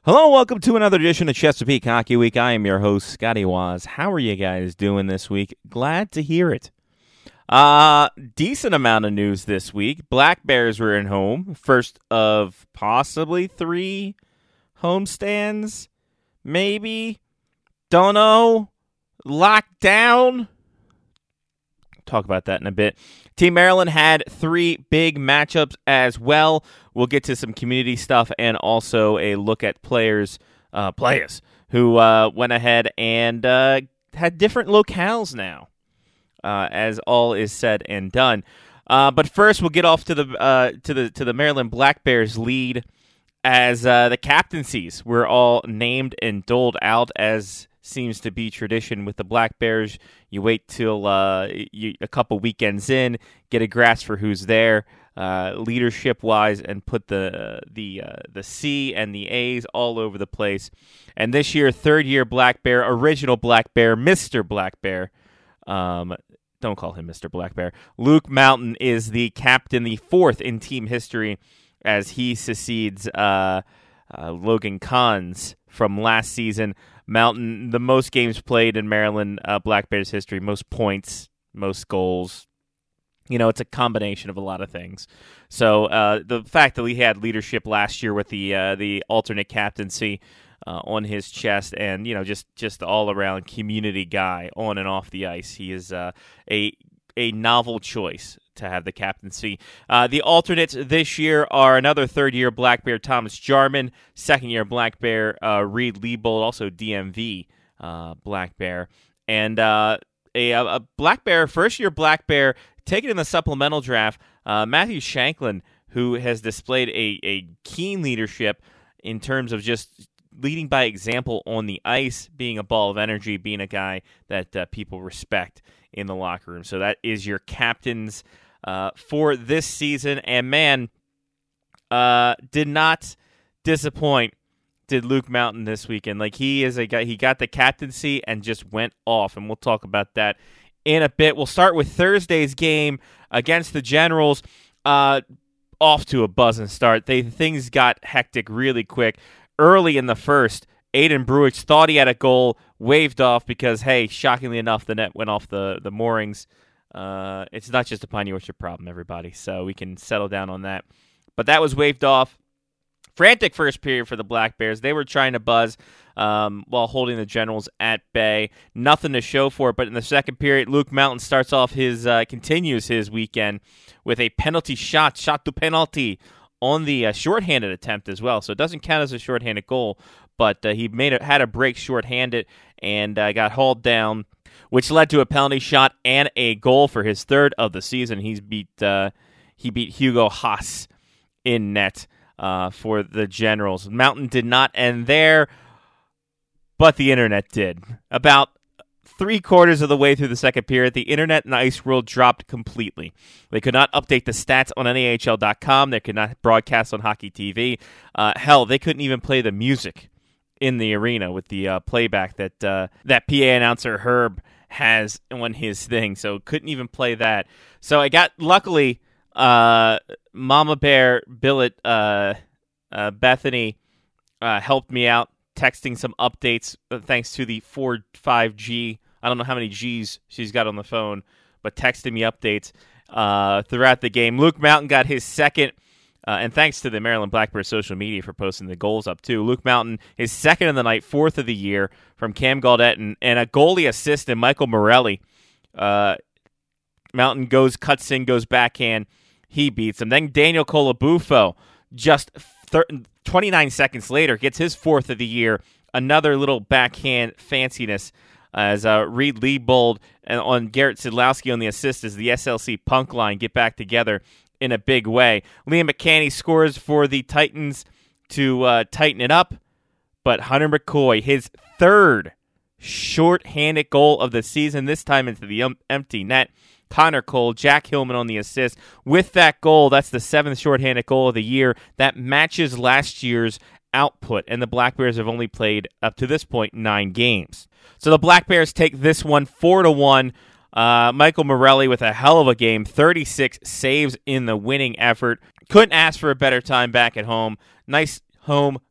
Hello, welcome to another edition of Chesapeake Hockey Week. I am your host, Scotty Waz. How are you guys doing this week? Glad to hear it. Decent amount of news this week. Black Bears were in home. First of possibly 3 homestands. Maybe. Don't know. Lockdown. Talk about that in a bit. Team Maryland had 3 big matchups as well. We'll get to some community stuff and also a look at players who went ahead and had different locales now, as all is said and done. But first, we'll get off to the Maryland Black Bears lead as the captaincies were all named and doled out, as seems to be tradition with the Black Bears. You wait till a couple weekends in, get a grasp for who's there, leadership-wise, and put the C and the A's all over the place. And this year, third-year Black Bear, original Black Bear, Mr. Black Bear. Don't call him Mr. Black Bear. Luke Mountain is the captain, the 4th in team history, as he succeeds Logan Kahns from last season. Mountain, the most games played in Maryland Black Bears history, most points, most goals. You know, it's a combination of a lot of things. So the fact that he had leadership last year with the alternate captaincy on his chest, and just all around community guy on and off the ice, he is a novel choice to have the captaincy. The alternates this year are another third-year Black Bear, Thomas Jarman, second-year Black Bear, Reed Liebold, also DMV Black Bear, and a Black Bear, first-year Black Bear, taken in the supplemental draft, Matthew Shanklin, who has displayed a keen leadership in terms of just leading by example on the ice, being a ball of energy, being a guy that people respect in the locker room. So that is your captains for this season. And man, did not disappoint, did Luke Mountain this weekend. Like, he is a guy, he got the captaincy and just went off. And we'll talk about that in a bit. We'll start with Thursday's game against the Generals. Off to a buzzing start. Things got hectic really quick. Early in the first, Aiden Bruich thought he had a goal, waved off because, hey, shockingly enough, the net went off the moorings. It's not just a Piney Orchard problem, everybody, so we can settle down on that. But that was waved off. Frantic first period for the Black Bears. They were trying to buzz while holding the Generals at bay. Nothing to show for it, but in the second period, Luke Mountain starts off continues his weekend with a penalty shot to penalty on the shorthanded attempt as well. So it doesn't count as a shorthanded goal, but he had a break shorthanded and got hauled down, which led to a penalty shot and a goal for his 3rd of the season. He beat Hugo Haas in net for the Generals. Mountain did not end there, but the internet did. About 3/4 of the way through the second period, the internet and the ice world dropped completely. They could not update the stats on NHL.com. They could not broadcast on Hockey TV. Hell, they couldn't even play the music in the arena with the playback that PA announcer Herb has on his thing. So couldn't even play that. So I got, luckily, Mama Bear Billet Bethany helped me out, texting some updates thanks to the 4-5G. I don't know how many Gs she's got on the phone, but texting me updates throughout the game. Luke Mountain got his second, and thanks to the Maryland Black Bears social media for posting the goals up too. Luke Mountain, his 2nd of the night, 4th of the year from Cam Gaudette, and a goalie assist in Michael Morelli. Mountain cuts in, goes backhand. He beats him. Then Daniel Colabufo, just 29 seconds later, gets his 4th of the year. Another little backhand fanciness as Reed Liebold and on Garrett Sidlowski on the assist as the SLC Punk line get back together in a big way. Liam McCanny scores for the Titans to tighten it up, but Hunter McCoy, his 3rd short-handed goal of the season, this time into the empty net. Connor Cole, Jack Hillman on the assist. With that goal, that's the 7th shorthanded goal of the year. That matches last year's output, and the Black Bears have only played, up to this point, 9 games. So the Black Bears take this one 4-1. Michael Morelli with a hell of a game, 36 saves in the winning effort. Couldn't ask for a better time back at home. Nice home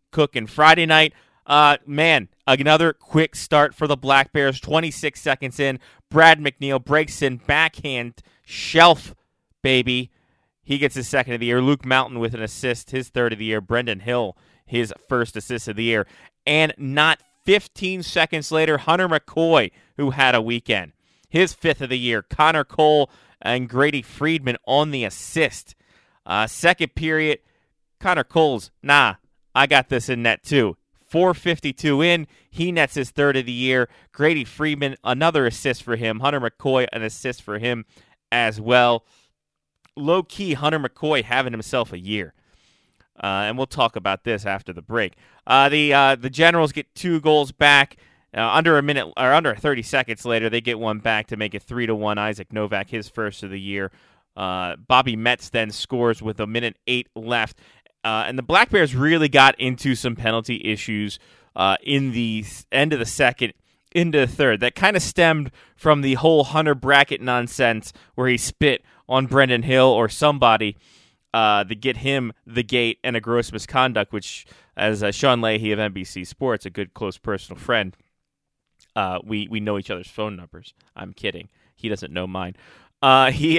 cooking. Friday night, man, another quick start for the Black Bears. 26 seconds in, Brad McNeil breaks in, backhand, shelf, baby. He gets his second of the year. Luke Mountain with an assist, his third of the year. Brendan Hill, his first assist of the year. And not 15 seconds later, Hunter McCoy, who had a weekend. His fifth of the year. Connor Cole and Grady Friedman on the assist. Second period, Connor Cole's, I got this in net too. 4:52 in, he nets his third of the year. Grady Friedman, another assist for him. Hunter McCoy, an assist for him as well. Low-key, Hunter McCoy having himself a year. And we'll talk about this after the break. The Generals get 2 goals back. Under a minute or under 30 seconds later, they get one back to make it 3-1. Isaac Novak, his first of the year. Bobby Metz then scores with 1:08 left. And the Black Bears really got into some penalty issues in the end of the second into the third. That kind of stemmed from the whole Hunter Brackett nonsense where he spit on Brendan Hill or somebody to get him the gate and a gross misconduct, which, as Sean Leahy of NBC Sports, a good close personal friend, we know each other's phone numbers. I'm kidding. He doesn't know mine. He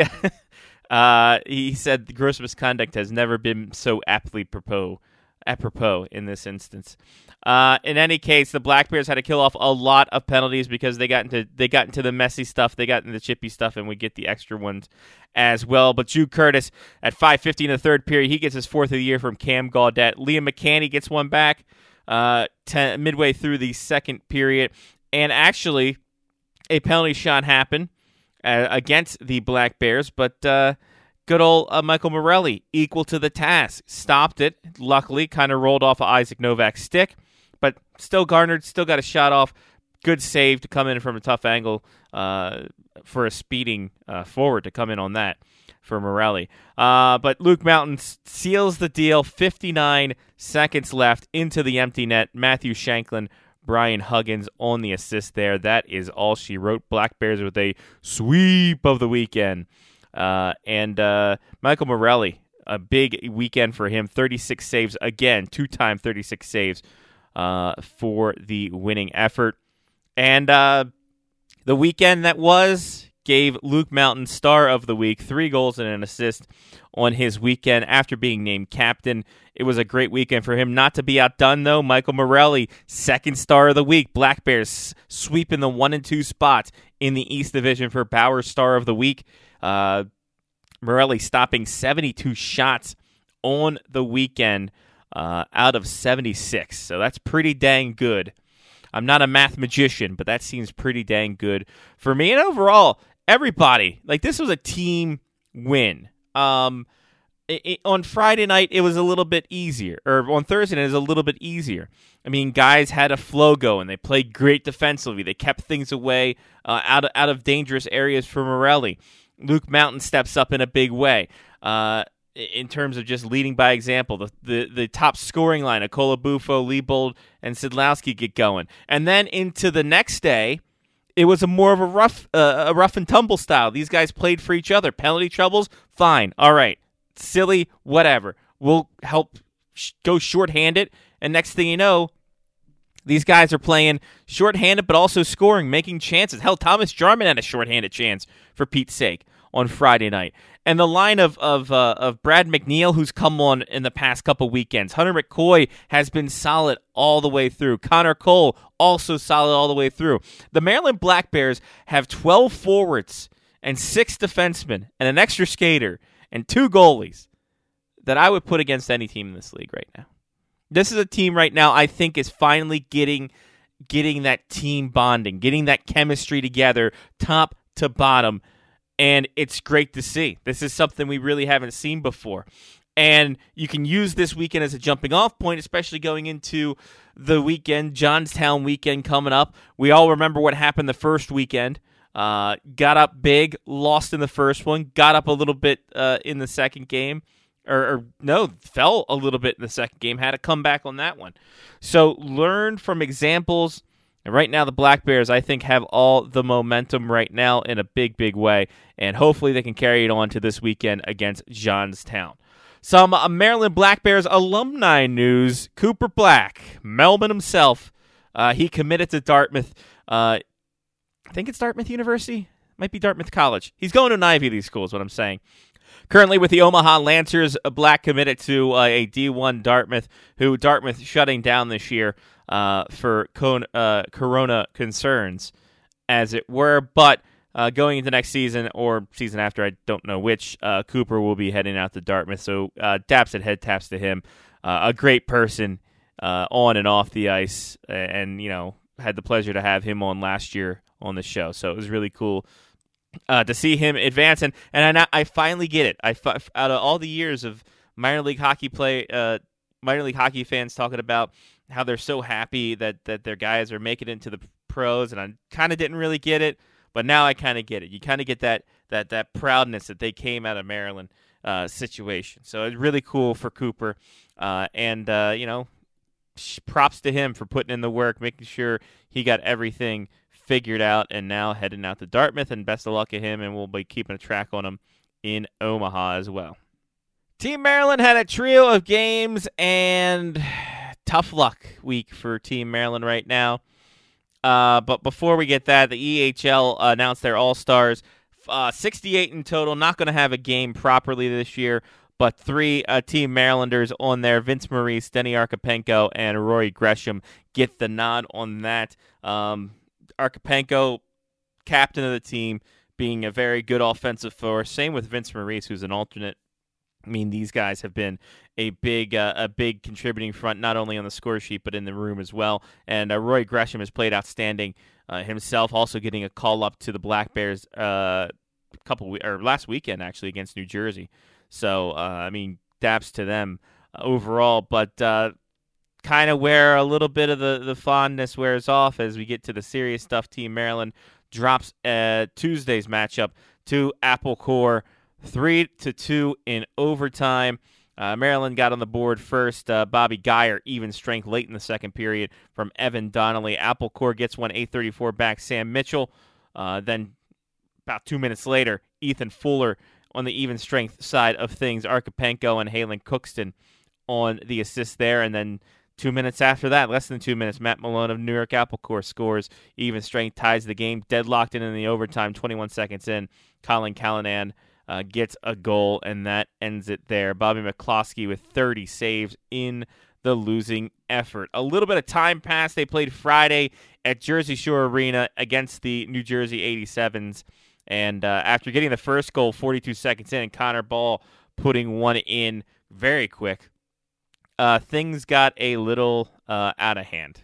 said the gross misconduct has never been so aptly apropos in this instance. In any case, the Black Bears had to kill off a lot of penalties because they got into the messy stuff, they got into the chippy stuff, and we get the extra ones as well. But Jude Curtis at 5:50 in the third period, he gets his fourth of the year from Cam Gaudette. Liam McCanny gets one back midway through the second period, and actually a penalty shot happened against the Black Bears, but good old Michael Morelli, equal to the task, stopped it. Luckily, kind of rolled off of Isaac Novak's stick, but still garnered, still got a shot off. Good save to come in from a tough angle for a speeding forward to come in on that for Morelli. But Luke Mountain seals the deal. 59 seconds left into the empty net. Matthew Shanklin, Brian Huggins on the assist there. That is all she wrote. Black Bears with a sweep of the weekend. And Michael Morelli, a big weekend for him. 36 saves again, 2-time 36 saves for the winning effort. And the weekend that gave Luke Mountain star of the week, 3 goals and an assist on his weekend after being named captain. It was a great weekend for him. Not to be outdone, though, Michael Morelli, second star of the week. Black Bears sweeping the 1 and 2 spots in the East Division for Bauer star of the week. Morelli stopping 72 shots on the weekend out of 76. So that's pretty dang good. I'm not a math magician, but that seems pretty dang good for me. And overall, everybody, this was a team win. On Friday night, it was a little bit easier. Or on Thursday night, it was a little bit easier. I mean, guys had a flow going. They played great defensively. They kept things away out of dangerous areas for Morelli. Luke Mountain steps up in a big way. In terms of just leading by example, the top scoring line, Akola Bufo, Leibold, and Sidlowski get going. And then into the next day, it was more of a rough and tumble style. These guys played for each other. Penalty troubles, fine. All right. Silly, whatever. We'll help go shorthanded. And next thing you know, these guys are playing shorthanded but also scoring, making chances. Hell, Thomas Jarman had a shorthanded chance, for Pete's sake, on Friday night. And the line of Brad McNeil, who's come on in the past couple weekends. Hunter McCoy has been solid all the way through. Connor Cole, also solid all the way through. The Maryland Black Bears have 12 forwards and 6 defensemen and an extra skater and 2 goalies that I would put against any team in this league right now. This is a team right now I think is finally getting that team bonding, getting that chemistry together, top to bottom. And it's great to see. This is something we really haven't seen before. And you can use this weekend as a jumping off point, especially going into the weekend, Johnstown weekend coming up. We all remember what happened the first weekend. Got up big, lost in the first one, got up a little bit in the second game. Fell a little bit in the second game, had to come back on that one. So learn from examples. And right now, the Black Bears, I think, have all the momentum right now in a big, big way. And hopefully they can carry it on to this weekend against Johnstown. Some Maryland Black Bears alumni news. Cooper Black, Melman himself, he committed to Dartmouth. I think it's Dartmouth University. Might be Dartmouth College. He's going to an Ivy League school is what I'm saying. Currently with the Omaha Lancers, Black committed to a D1 Dartmouth, who Dartmouth shutting down this year for corona concerns, as it were. But going into next season or season after, I don't know which, Cooper will be heading out to Dartmouth. So daps and head taps to him. A great person on and off the ice, and had the pleasure to have him on last year on the show. So it was really cool to see him advance, and I finally get it. Out of all the years of minor league hockey minor league hockey fans talking about how they're so happy that their guys are making it into the pros, and I kind of didn't really get it, but now I kind of get it. You kind of get that proudness that they came out of Maryland situation. So it's really cool for Cooper, and props to him for putting in the work, making sure he got everything figured out, and now heading out to Dartmouth, and best of luck to him, and we'll be keeping a track on him in Omaha as well. Team Maryland had a trio of games, and tough luck week for Team Maryland right now. But before we get that, the EHL announced their All-Stars, 68 in total, not going to have a game properly this year, but 3 Team Marylanders on there. Vince Maurice, Denny Archipenko, and Rory Gresham get the nod on that. Archipenko, captain of the team, being a very good offensive force. Same with Vince Maurice, who's an alternate. I mean, these guys have been a big contributing front, not only on the score sheet but in the room as well. And Roy Gresham has played outstanding himself, also getting a call up to the Black Bears last weekend actually against New Jersey. So daps to them overall, but kind of where a little bit of the fondness wears off as we get to the serious stuff. Team Maryland drops Tuesday's matchup to Apple Core 3-2 in overtime. Maryland got on the board first. Bobby Geyer, even strength late in the second period from Evan Donnelly. Apple Core gets one 8:34 back. Sam Mitchell. Then about 2 minutes later, Ethan Fuller on the even strength side of things. Archipenko and Halen Cookston on the assist there, and then 2 minutes after that, less than 2 minutes, Matt Malone of New York Apple Core scores. Even strength ties the game. Deadlocked in the overtime, 21 seconds in. Colin Callanan gets a goal, and that ends it there. Bobby McCloskey with 30 saves in the losing effort. A little bit of time passed. They played Friday at Jersey Shore Arena against the New Jersey 87s, and after getting the first goal 42 seconds in, Connor Ball putting one in very quick, things got a little out of hand.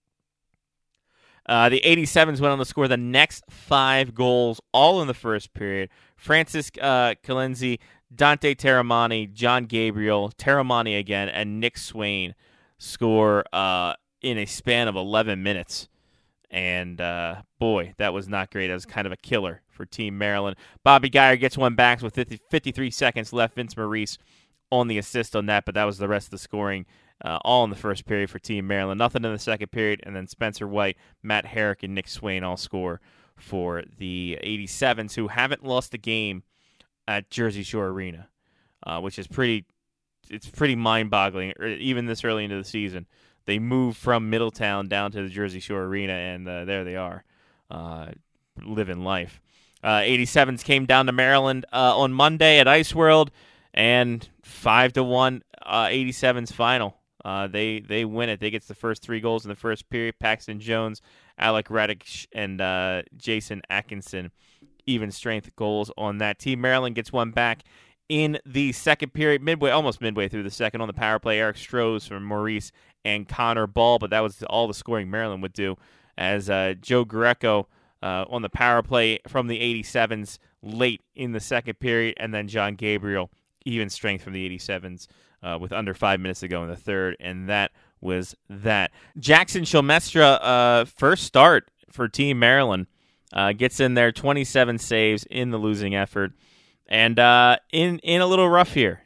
The 87s went on to score the next 5 goals, all in the first period. Francis Calenzi, Dante Terramani, John Gabriel, Terramani again, and Nick Swain score in a span of 11 minutes. And, boy, that was not great. That was kind of a killer for Team Maryland. Bobby Geyer gets one back with 53 seconds left. Vince Maurice on the assist on that, but that was the rest of the scoring all in the first period for Team Maryland. Nothing in the second period, and then Spencer White, Matt Herrick, and Nick Swain all score for the 87s, who haven't lost a game at Jersey Shore Arena, which is pretty mind-boggling, even this early into the season. They moved from Middletown down to the Jersey Shore Arena, and there they are, living life. 87s came down to Maryland on Monday at Ice World, and 5-1 87s final. They win it. They get the first 3 goals in the first period. Paxton Jones, Alec Radich, and Jason Atkinson, even strength goals on that. Team Maryland gets one back in the second period, almost midway through the second on the power play. Eric Strohs from Maurice and Connor Ball, but that was all the scoring Maryland would do, as Joe Greco on the power play from the 87s late in the second period, and then John Gabriel, even strength from the 87s with under 5 minutes to go in the third, and that was that. Jackson Shilmestra, first start for Team Maryland, gets in there, 27 saves in the losing effort, and in a little rough here.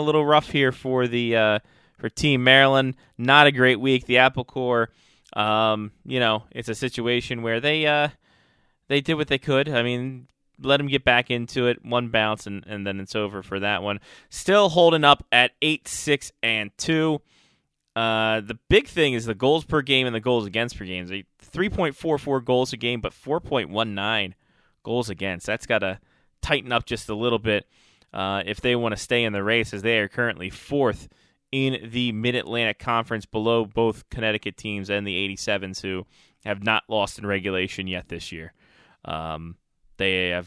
For Team Maryland. Not a great week. The Apple Core, it's a situation where they did what they could. I mean, let them get back into it. One bounce, and then it's over for that one. Still holding up at 8-6-2. The big thing is the goals per game and the goals against per game. 3.44 goals a game, but 4.19 goals against. That's got to tighten up just a little bit if they want to stay in the race, as they are currently fourth in the Mid-Atlantic Conference, below both Connecticut teams and the 87s, who have not lost in regulation yet this year. They've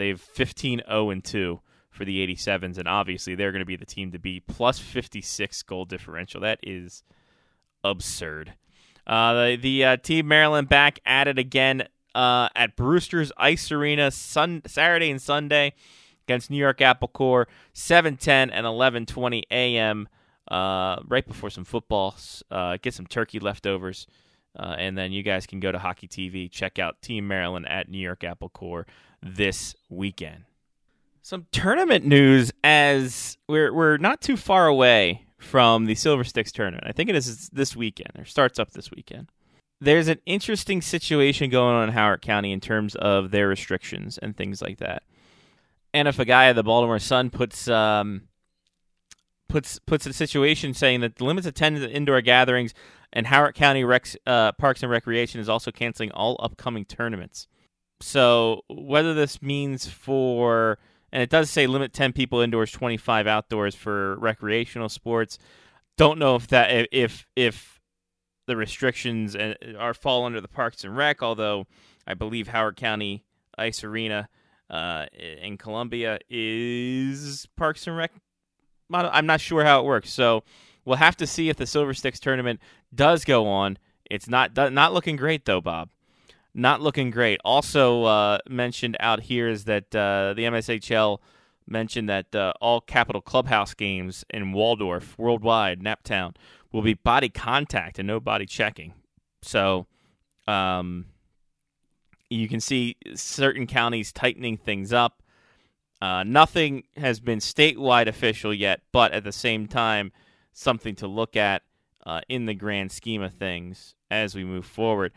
15-0-2 for the 87s, and obviously they're going to be the team to beat. Plus 56 goal differential. That is absurd. The Team Maryland back at it again at Brewster's Ice Arena Saturday and Sunday against New York Apple Corps, 7:10 and 11:20 a.m. Right before some football. Get some turkey leftovers. And then you guys can go to Hockey TV, check out Team Maryland at New York Apple Corps this weekend. Some tournament news, as we're not too far away from the Silver Sticks tournament. I think it is this weekend, or starts up this weekend. There's an interesting situation going on in Howard County in terms of their restrictions and things like that. And if a guy at the Baltimore Sun puts a situation saying that the limits attendance at indoor gatherings, and Howard County Parks and Recreation is also canceling all upcoming tournaments. So whether this means for, and it does say limit 10 people indoors, 25 outdoors for recreational sports. Don't know if that if the restrictions fall under the Parks and Rec, although I believe Howard County Ice Arena in Columbia is Parks and Rec. I'm not sure how it works, so we'll have to see if the Silver Sticks tournament does go on. It's not looking great, though, Bob. Not looking great. Also mentioned out here is that the MSHL mentioned that all Capital Clubhouse games in Waldorf, worldwide, Naptown, will be body contact and no body checking. So you can see certain counties tightening things up. Nothing has been statewide official yet, but at the same time, something to look at in the grand scheme of things as we move forward.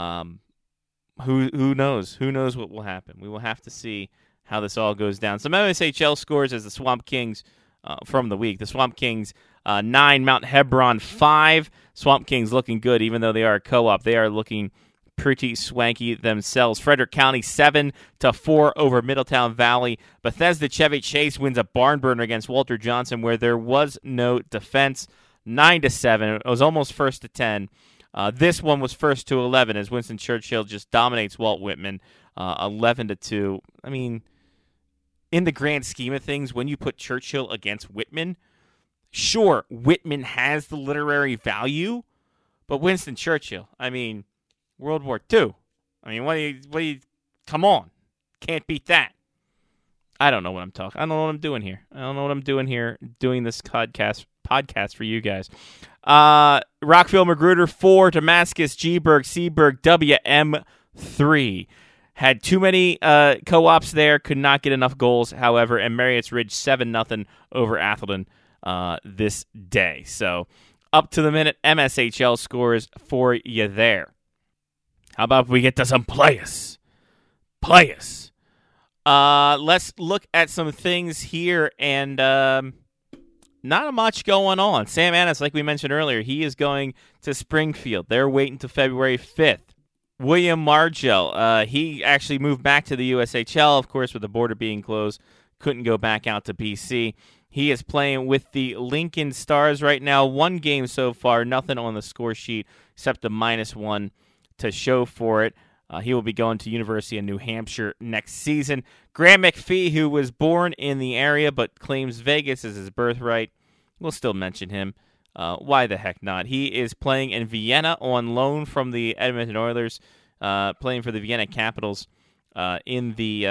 Who knows? Who knows what will happen? We will have to see how this all goes down. Some MSHL scores as the Swamp Kings from the week. The Swamp Kings 9, Mount Hebron 5. Swamp Kings looking good, even though they are a co-op. They are looking pretty swanky themselves. Frederick County 7-4 over Middletown Valley. Bethesda Chevy Chase wins a barn burner against Walter Johnson, where there was no defense. 9-7. It was almost 1st to 10. This one was 1st to 11 as Winston Churchill just dominates Walt Whitman 11-2. I mean, in the grand scheme of things, when you put Churchill against Whitman, sure, Whitman has the literary value, but Winston Churchill, I mean, World War II. I mean, what do you, come on. Can't beat that. I don't know what I'm talking. I don't know what I'm doing here. Doing this podcast for you guys. Rockville Magruder 4, Damascus, G-Burg, Seaburg, WM3. Had too many co-ops there, could not get enough goals, however, and Marriott's Ridge 7-0 over Atherton this day. So, up to the minute MSHL scores for you there. How about we get to some players? Let's look at some things here, and not much going on. Sam Annis, like we mentioned earlier, he is going to Springfield. They're waiting till February 5th. William Margell, he actually moved back to the USHL, of course, with the border being closed. Couldn't go back out to BC. He is playing with the Lincoln Stars right now. 1 game so far, nothing on the score sheet except a -1 to show for it. He will be going to University of New Hampshire next season. Graham McPhee, who was born in the area but claims Vegas as his birthright, we'll still mention him. Why the heck not? He is playing in Vienna on loan from the Edmonton Oilers, playing for the Vienna Capitals is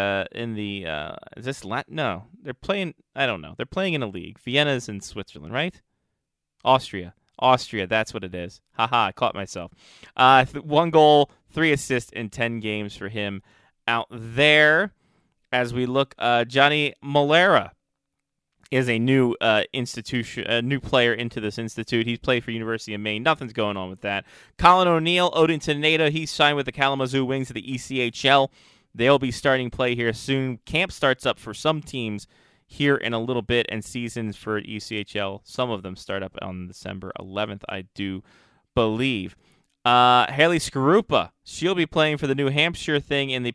this Latin? No, they're playing. I don't know. They're playing in a league. Vienna's in Switzerland, right? Austria, that's what it is. Haha, I caught myself. 1 goal, 3 assists in 10 games for him out there. As we look, Johnny Malera is a new a new player into this institute. He's played for University of Maine. Nothing's going on with that. Colin O'Neill, Odenton NATO, he signed with the Kalamazoo Wings of the ECHL They'll be starting play here soon. Camp starts up for some teams here in a little bit, and seasons for ECHL, some of them start up on December 11th, I do believe. Haley Skarupa, she'll be playing for the New Hampshire thing in the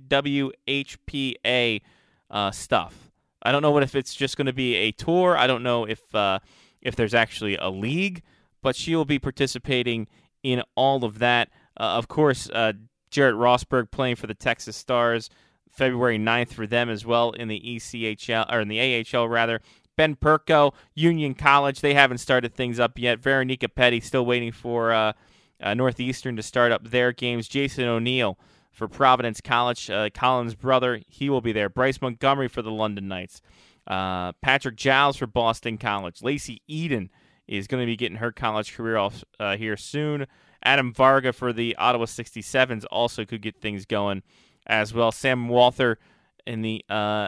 PWHPA stuff. I don't know if it's just going to be a tour. I don't know if there's actually a league, but she will be participating in all of that. Of course, Jarrett Rossberg playing for the Texas Stars, February 9th for them as well in the ECHL, or in the AHL rather. Ben Perko, Union College, they haven't started things up yet. Veronica Petty still waiting for Northeastern to start up their games. Jason O'Neill for Providence College, Colin's brother, he will be there. Bryce Montgomery for the London Knights. Patrick Giles for Boston College. Lacey Eden is going to be getting her college career off here soon. Adam Varga for the Ottawa 67s also could get things going as well. Sam Walther in the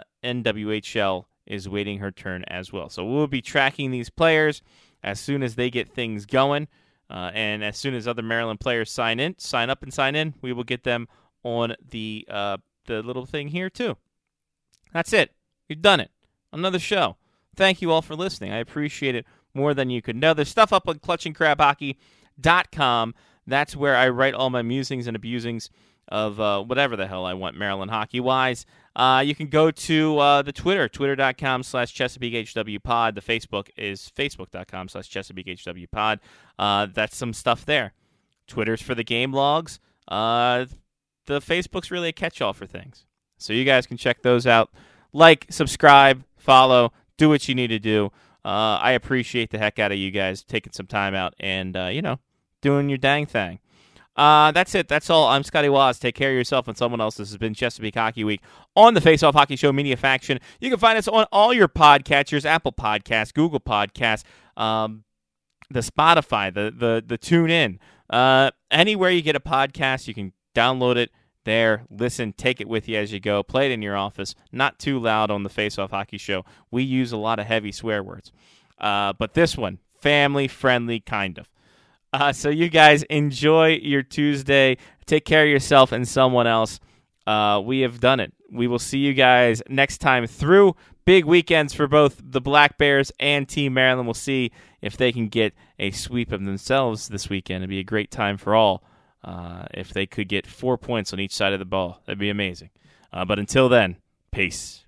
NWHL is waiting her turn as well. So we'll be tracking these players as soon as they get things going. And as soon as other Maryland players sign up and sign in, we will get them on the little thing here too. That's it. We've done it. Another show. Thank you all for listening. I appreciate it more than you could know. There's stuff up on clutchandcrabhockey.com. That's where I write all my musings and abusings of whatever the hell I want Maryland hockey-wise. You can go to the Twitter, twitter.com/ChesapeakeHWPod. The Facebook is facebook.com/ChesapeakeHWPod. That's some stuff there. Twitter's for the game logs. The Facebook's really a catch-all for things. So you guys can check those out. Like, subscribe, follow, do what you need to do. I appreciate the heck out of you guys taking some time out and, doing your dang thing. That's it. That's all. I'm Scotty Waz. Take care of yourself and someone else. This has been Chesapeake Hockey Week on the Face Off Hockey Show Media Faction. You can find us on all your podcatchers, Apple Podcasts, Google Podcasts, the Spotify, the TuneIn. Anywhere you get a podcast, you can download it there, listen, take it with you as you go, play it in your office. Not too loud on the Face Off Hockey Show. We use a lot of heavy swear words. But this one, family-friendly kind of. So you guys enjoy your Tuesday. Take care of yourself and someone else. We have done it. We will see you guys next time through. Big weekends for both the Black Bears and Team Maryland. We'll see if they can get a sweep of themselves this weekend. It'd be a great time for all if they could get 4 points on each side of the ball. That'd be amazing. But until then, peace.